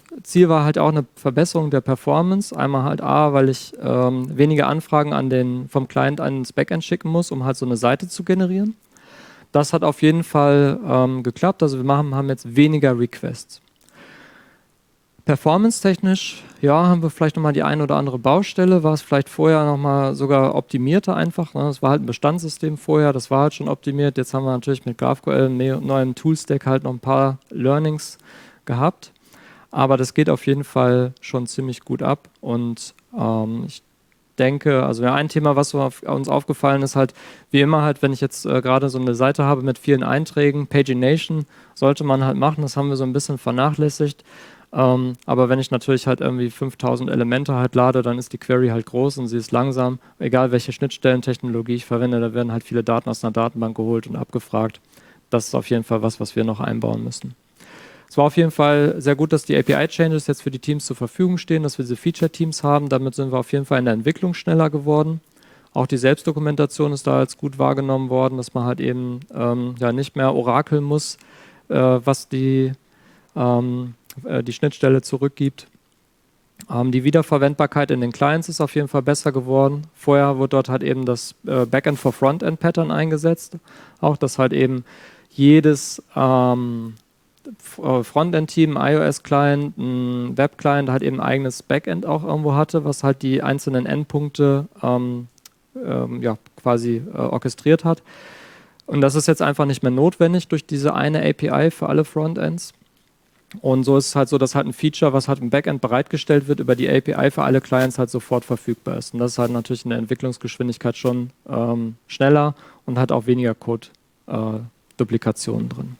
Ziel war halt auch eine Verbesserung der Performance. Einmal halt A, weil ich ähm, weniger Anfragen an den, vom Client ans Backend schicken muss, um halt so eine Seite zu generieren. Das hat auf jeden Fall ähm, geklappt. Also wir machen, haben jetzt weniger Requests. Performance-technisch, ja, haben wir vielleicht nochmal die eine oder andere Baustelle, war es vielleicht vorher nochmal sogar optimierter einfach. Ne? Das war halt ein Bestandssystem vorher, das war halt schon optimiert. Jetzt haben wir natürlich mit GraphQL, einem neuen Toolstack, halt noch ein paar Learnings gehabt. Aber das geht auf jeden Fall schon ziemlich gut ab. Und ähm, ich denke, also ein Thema, was auf, uns aufgefallen ist, halt wie immer halt, wenn ich jetzt äh, gerade so eine Seite habe mit vielen Einträgen, Pagination sollte man halt machen, das haben wir so ein bisschen vernachlässigt. Ähm, aber wenn ich natürlich halt irgendwie fünftausend Elemente halt lade, dann ist die Query halt groß und sie ist langsam. Egal welche Schnittstellentechnologie ich verwende, da werden halt viele Daten aus einer Datenbank geholt und abgefragt. Das ist auf jeden Fall was, was wir noch einbauen müssen. Es war auf jeden Fall sehr gut, dass die A P I-Changes jetzt für die Teams zur Verfügung stehen, dass wir diese Feature-Teams haben. Damit sind wir auf jeden Fall in der Entwicklung schneller geworden. Auch die Selbstdokumentation ist da als gut wahrgenommen worden, dass man halt eben ähm, ja nicht mehr orakeln muss, äh, was die, ähm, äh, die Schnittstelle zurückgibt. Ähm, die Wiederverwendbarkeit in den Clients ist auf jeden Fall besser geworden. Vorher wurde dort halt eben das äh, Backend for Frontend Pattern eingesetzt. Auch, dass halt eben jedes ähm, Frontend-Team, iOS-Client, ein Web-Client halt eben ein eigenes Backend auch irgendwo hatte, was halt die einzelnen Endpunkte ähm, ähm, ja, quasi äh, orchestriert hat. Und das ist jetzt einfach nicht mehr notwendig durch diese eine A P I für alle Frontends. Und so ist es halt so, dass halt ein Feature, was halt im Backend bereitgestellt wird, über die A P I für alle Clients halt sofort verfügbar ist. Und das ist halt natürlich in der Entwicklungsgeschwindigkeit schon ähm, schneller und hat auch weniger Code-Duplikationen äh, drin.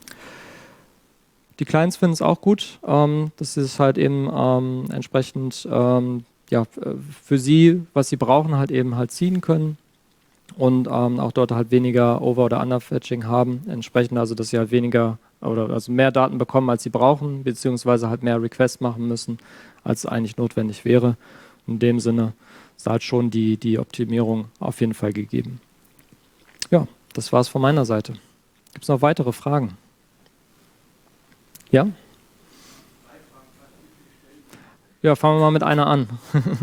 Die Clients finden es auch gut, ähm, dass sie es halt eben ähm, entsprechend ähm, ja, für sie, was sie brauchen, halt eben halt ziehen können und ähm, auch dort halt weniger Over- oder Underfetching haben, entsprechend also, dass sie halt weniger oder also mehr Daten bekommen, als sie brauchen, beziehungsweise halt mehr Requests machen müssen, als eigentlich notwendig wäre. In dem Sinne ist halt schon die, die Optimierung auf jeden Fall gegeben. Ja, das war es von meiner Seite. Gibt es noch weitere Fragen? Ja? Ja, fangen wir mal mit einer an.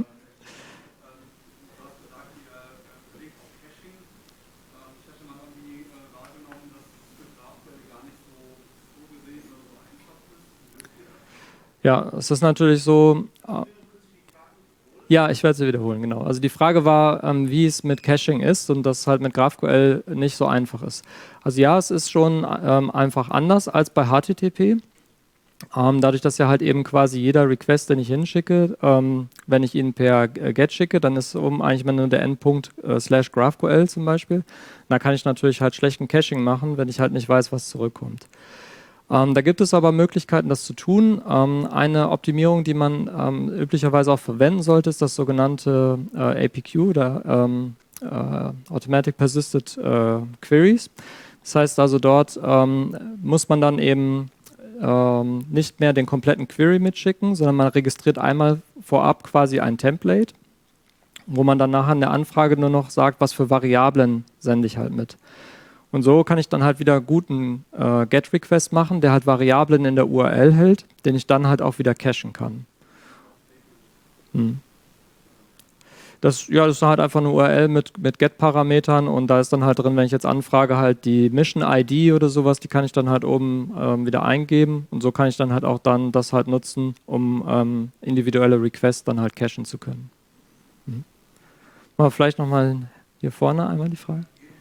Ja, es ist natürlich so. Äh, ja, ich werde sie wiederholen, genau. Also die Frage war, ähm, wie es mit Caching ist und dass halt mit GraphQL nicht so einfach ist. Also ja, es ist schon ähm, einfach anders als bei H T T P. Ähm, dadurch, dass ja halt eben quasi jeder Request, den ich hinschicke, ähm, wenn ich ihn per äh, Get schicke, dann ist oben eigentlich immer nur der Endpunkt äh, slash GraphQL zum Beispiel. Da kann ich natürlich halt schlechten Caching machen, wenn ich halt nicht weiß, was zurückkommt. Ähm, da gibt es aber Möglichkeiten, das zu tun. Ähm, eine Optimierung, die man ähm, üblicherweise auch verwenden sollte, ist das sogenannte äh, A P Q, oder ähm, äh, Automatic Persisted äh, Queries. Das heißt also, dort ähm, muss man dann eben ähm, nicht mehr den kompletten Query mitschicken, sondern man registriert einmal vorab quasi ein Template, wo man dann nachher in der Anfrage nur noch sagt, was für Variablen sende ich halt mit. Und so kann ich dann halt wieder guten äh, Get-Request machen, der halt Variablen in der U R L hält, den ich dann halt auch wieder cachen kann. Hm. Das, ja, das ist halt einfach eine U R L mit, mit Get-Parametern und da ist dann halt drin, wenn ich jetzt anfrage, halt die Mission-I D oder sowas, die kann ich dann halt oben ähm, wieder eingeben und so kann ich dann halt auch dann das halt nutzen, um ähm, individuelle Requests dann halt cachen zu können. Mhm. Mal vielleicht nochmal hier vorne einmal die Frage.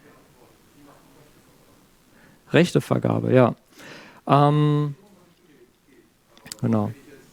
Rechtevergabe, ja. Ähm, genau.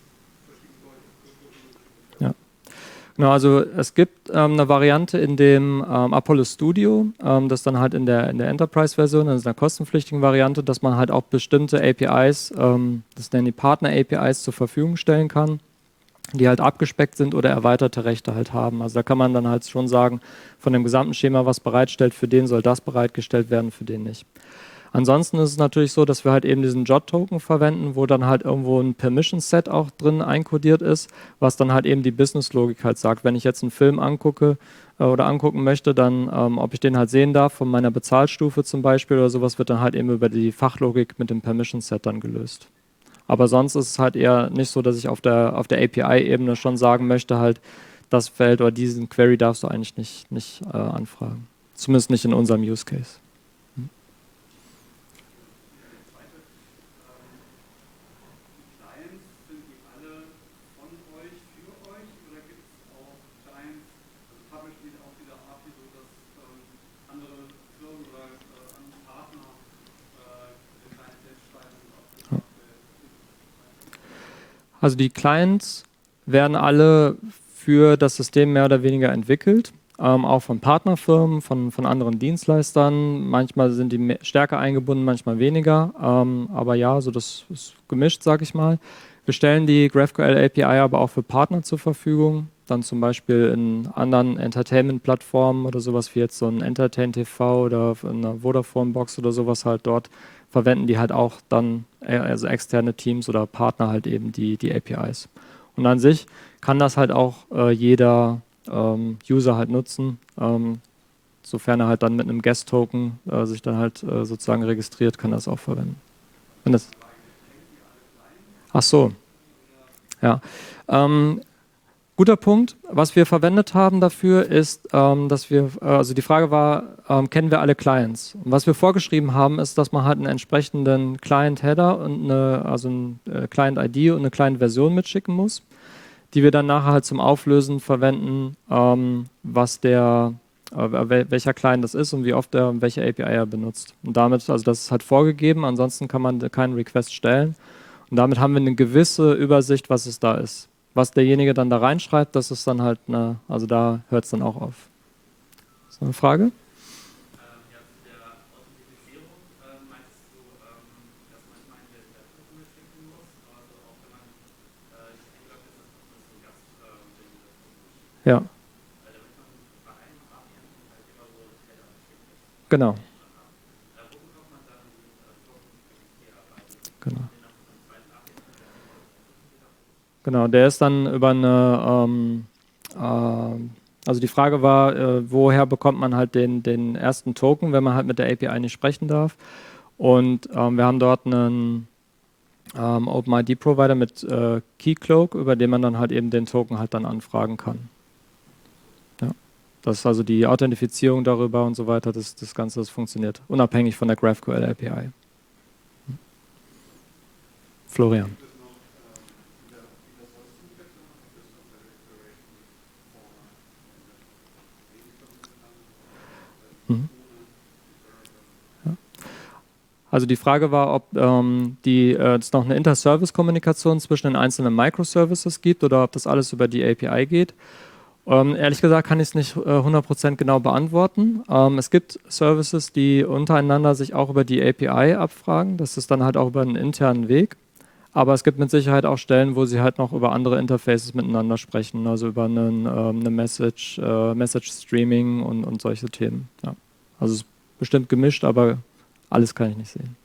Ja. Genau, also es gibt ähm, eine Variante in dem ähm, Apollo Studio, ähm, das dann halt in der, in der Enterprise-Version, also in der kostenpflichtigen Variante, dass man halt auch bestimmte A P Is, ähm, das nennen die Partner-A P Is, zur Verfügung stellen kann, die halt abgespeckt sind oder erweiterte Rechte halt haben. Also da kann man dann halt schon sagen, von dem gesamten Schema, was bereitstellt, für den soll das bereitgestellt werden, für den nicht. Ansonsten ist es natürlich so, dass wir halt eben diesen J O T-Token verwenden, wo dann halt irgendwo ein Permission-Set auch drin einkodiert ist, was dann halt eben die Business-Logik halt sagt. Wenn ich jetzt einen Film angucke äh, oder angucken möchte, dann, ähm, ob ich den halt sehen darf von meiner Bezahlstufe zum Beispiel oder sowas, wird dann halt eben über die Fachlogik mit dem Permission-Set dann gelöst. Aber sonst ist es halt eher nicht so, dass ich auf der, auf der A P I-Ebene schon sagen möchte, halt, das Feld oder diesen Query darfst du eigentlich nicht, nicht äh, anfragen. Zumindest nicht in unserem Use Case. Hm. Also die Clients werden alle für das System mehr oder weniger entwickelt, ähm, auch von Partnerfirmen, von, von anderen Dienstleistern. Manchmal sind die stärker eingebunden, manchmal weniger. Ähm, aber ja, so das ist gemischt, sage ich mal. Wir stellen die GraphQL A P I aber auch für Partner zur Verfügung. Dann zum Beispiel in anderen Entertainment-Plattformen oder sowas wie jetzt so ein Entertain T V oder eine Vodafone-Box oder sowas halt dort verwenden die halt auch dann, also externe Teams oder Partner halt eben die, die A P Is. Und an sich kann das halt auch äh, jeder ähm, User halt nutzen, ähm, sofern er halt dann mit einem Guest-Token äh, sich dann halt äh, sozusagen registriert, kann das auch verwenden. Wenn das Ach so, ja. Ähm, Guter Punkt. Was wir verwendet haben dafür ist, ähm, dass wir, äh, also die Frage war, ähm, kennen wir alle Clients? Und was wir vorgeschrieben haben, ist, dass man halt einen entsprechenden Client-Header und eine, also ein äh, Client-I D und eine Client-Version mitschicken muss, die wir dann nachher halt zum Auflösen verwenden, ähm, was der, äh, wel welcher Client das ist und wie oft er welche A P I er benutzt. Und damit, also das ist halt vorgegeben, ansonsten kann man keinen Request stellen. Und damit haben wir eine gewisse Übersicht, was es da ist. Was derjenige dann da reinschreibt, das ist dann halt eine, also da hört es dann auch auf. Ist noch eine Frage? Ja. Genau. Genau. Genau, der ist dann über eine, ähm, äh, also die Frage war, äh, woher bekommt man halt den, den ersten Token, wenn man halt mit der A P I nicht sprechen darf. Und ähm, wir haben dort einen ähm, OpenID-Provider mit äh, Keycloak, über den man dann halt eben den Token halt dann anfragen kann. Ja. Das ist also die Authentifizierung darüber und so weiter, das, das Ganze, das funktioniert, unabhängig von der GraphQL A P I. Florian. Mhm. Ja. Also die Frage war, ob ähm, die, äh, es noch eine Inter-Service-Kommunikation zwischen den einzelnen Microservices gibt oder ob das alles über die A P I geht. Ähm, ehrlich gesagt kann ich es nicht äh, hundert Prozent genau beantworten. Ähm, es gibt Services, die untereinander sich auch über die A P I abfragen. Das ist dann halt auch über einen internen Weg. Aber es gibt mit Sicherheit auch Stellen, wo sie halt noch über andere Interfaces miteinander sprechen, also über einen, ähm, eine Message, äh, Message Streaming und, und solche Themen. Ja. Also es ist bestimmt gemischt, aber alles kann ich nicht sehen.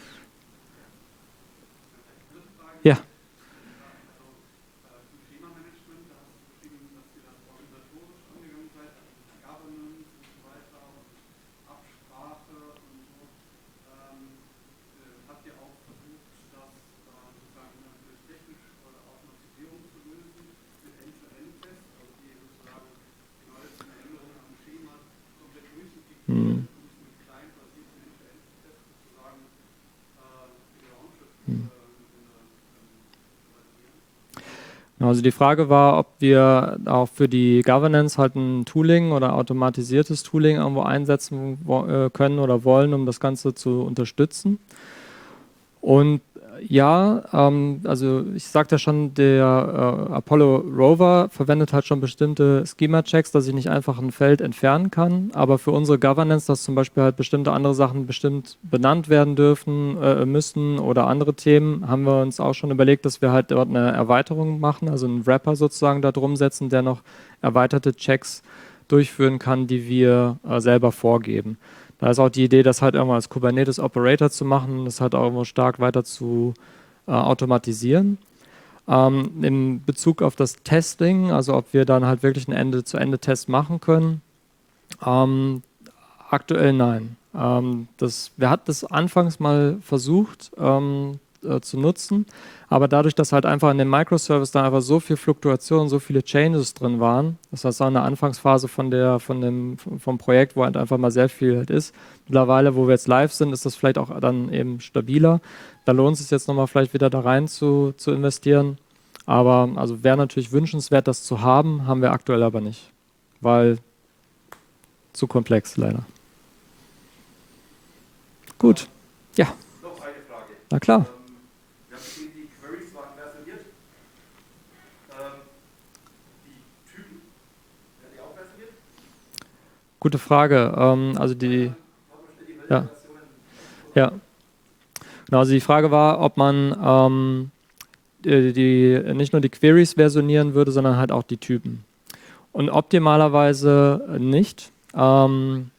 Ja. Hm. Hm. Also die Frage war, ob wir auch für die Governance halt ein Tooling oder automatisiertes Tooling irgendwo einsetzen können oder wollen, um das Ganze zu unterstützen. Und ja, ähm, also ich sagte ja schon, der äh, Apollo Rover verwendet halt schon bestimmte Schema-Checks, dass ich nicht einfach ein Feld entfernen kann, aber für unsere Governance, dass zum Beispiel halt bestimmte andere Sachen bestimmt benannt werden dürfen, äh, müssen oder andere Themen, haben wir uns auch schon überlegt, dass wir halt dort eine Erweiterung machen, also einen Wrapper sozusagen da drum setzen, der noch erweiterte Checks durchführen kann, die wir äh, selber vorgeben. Da ist auch die Idee, das halt irgendwann als Kubernetes Operator zu machen, das halt auch irgendwo stark weiter zu äh, automatisieren. Ähm, in Bezug auf das Testing, also ob wir dann halt wirklich einen Ende-zu-Ende-Test machen können, ähm, aktuell nein. Ähm, das, wir hatten das anfangs mal versucht, ähm, äh, zu nutzen. Aber dadurch, dass halt einfach in dem Microservice da einfach so viel Fluktuation, so viele Changes drin waren, das heißt auch eine Anfangsphase von der, von dem, vom Projekt, wo halt einfach mal sehr viel halt ist. Mittlerweile, wo wir jetzt live sind, ist das vielleicht auch dann eben stabiler. Da lohnt es sich jetzt nochmal vielleicht wieder da rein zu, zu investieren. Aber also wäre natürlich wünschenswert, das zu haben, haben wir aktuell aber nicht, weil zu komplex leider. Gut, ja. Noch eine Frage. Na klar. Ähm, wir haben gesehen, die Queries waren versioniert. Ähm, die Typen, werden die auch versioniert? Gute Frage. Ähm, also die, ja, ja. Genau, also die Frage war, ob man ähm, die, die, nicht nur die Queries versionieren würde, sondern halt auch die Typen. Und optimalerweise nicht. Ähm,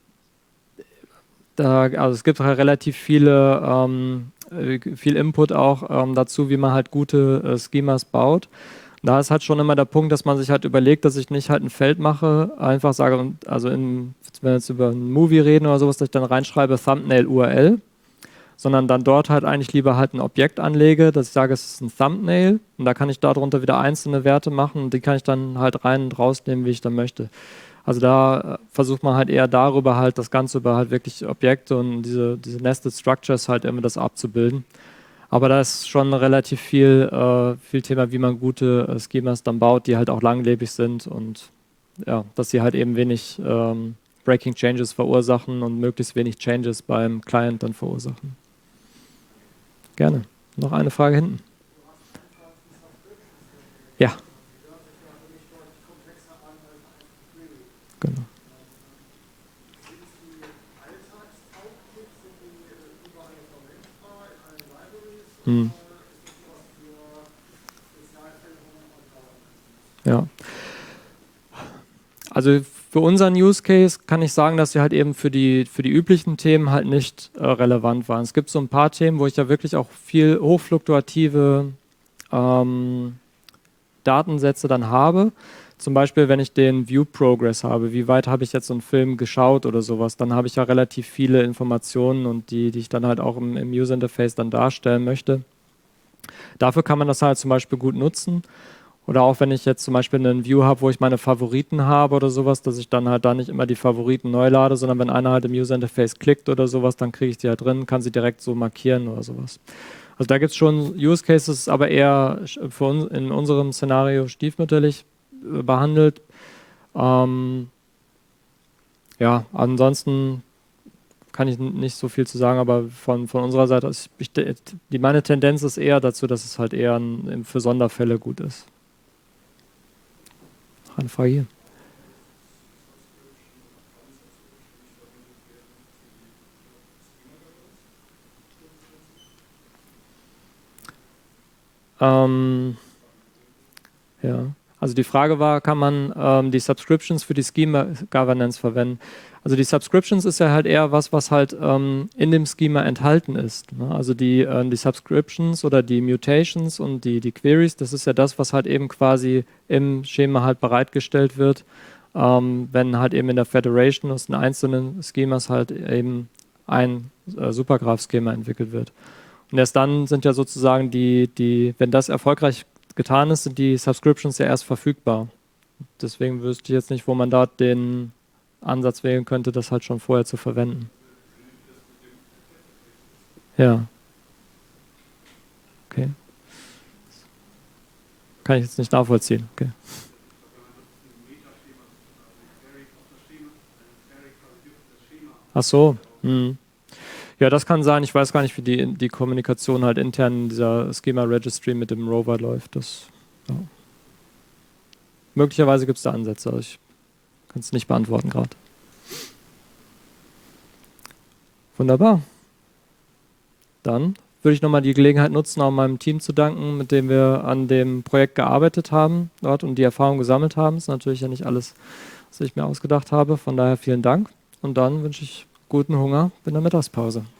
da, also es gibt halt relativ viele, ähm, viel Input auch ähm, dazu, wie man halt gute äh, Schemas baut. Da ist halt schon immer der Punkt, dass man sich halt überlegt, dass ich nicht halt ein Feld mache, einfach sage, also in, wenn wir jetzt über einen Movie reden oder sowas, dass ich dann reinschreibe Thumbnail U R L, sondern dann dort halt eigentlich lieber halt ein Objekt anlege, dass ich sage, es ist ein Thumbnail und da kann ich darunter wieder einzelne Werte machen und die kann ich dann halt rein und rausnehmen, wie ich dann möchte. Also da versucht man halt eher darüber halt das Ganze über halt wirklich Objekte und diese, diese Nested Structures halt immer das abzubilden. Aber da ist schon relativ viel, äh, viel Thema, wie man gute äh, Schemas dann baut, die halt auch langlebig sind und ja, dass sie halt eben wenig ähm, Breaking Changes verursachen und möglichst wenig Changes beim Client dann verursachen. Gerne. Noch eine Frage hinten. Ja. Genau. Hm. Ja. Also für unseren Use Case kann ich sagen, dass sie halt eben für die, für die üblichen Themen halt nicht äh, relevant waren. Es gibt so ein paar Themen, wo ich ja wirklich auch viel hochfluktuative ähm, Datensätze dann habe. Zum Beispiel, wenn ich den View Progress habe, wie weit habe ich jetzt so einen Film geschaut oder sowas, dann habe ich ja relativ viele Informationen und die, die ich dann halt auch im, im User Interface dann darstellen möchte. Dafür kann man das halt zum Beispiel gut nutzen. Oder auch wenn ich jetzt zum Beispiel einen View habe, wo ich meine Favoriten habe oder sowas, dass ich dann halt da nicht immer die Favoriten neu lade, sondern wenn einer halt im User Interface klickt oder sowas, dann kriege ich die halt drin, kann sie direkt so markieren oder sowas. Also da gibt es schon Use Cases, aber eher für uns in unserem Szenario stiefmütterlich äh, behandelt. Ähm, ja, ansonsten kann ich nicht so viel zu sagen, aber von, von unserer Seite, ist, ich, die, meine Tendenz ist eher dazu, dass es halt eher ein, für Sonderfälle gut ist. Noch eine Frage hier. Ähm, ja, also die Frage war, kann man ähm, die Subscriptions für die Schema Governance verwenden? Also die Subscriptions ist ja halt eher was, was halt ähm, in dem Schema enthalten ist. Ne? Also die, äh, die Subscriptions oder die Mutations und die, die Queries, das ist ja das, was halt eben quasi im Schema halt bereitgestellt wird, ähm, wenn halt eben in der Federation aus den einzelnen Schemas halt eben ein äh, Supergraph-Schema entwickelt wird. Und erst dann sind ja sozusagen die, die, wenn das erfolgreich getan ist, sind die Subscriptions ja erst verfügbar. Deswegen wüsste ich jetzt nicht, wo man da den Ansatz wählen könnte, das halt schon vorher zu verwenden. Ja. Okay. Kann ich jetzt nicht nachvollziehen. Okay. Ach so. Hm. Ja, das kann sein. Ich weiß gar nicht, wie die, die Kommunikation halt intern in dieser Schema Registry mit dem Rover läuft. Das, ja. Möglicherweise gibt es da Ansätze, aber ich kann es nicht beantworten gerade. Wunderbar. Dann würde ich nochmal die Gelegenheit nutzen, auch meinem Team zu danken, mit dem wir an dem Projekt gearbeitet haben dort und die Erfahrung gesammelt haben. Das ist natürlich ja nicht alles, was ich mir ausgedacht habe. Von daher vielen Dank und dann wünsche ich guten Hunger in der Mittagspause.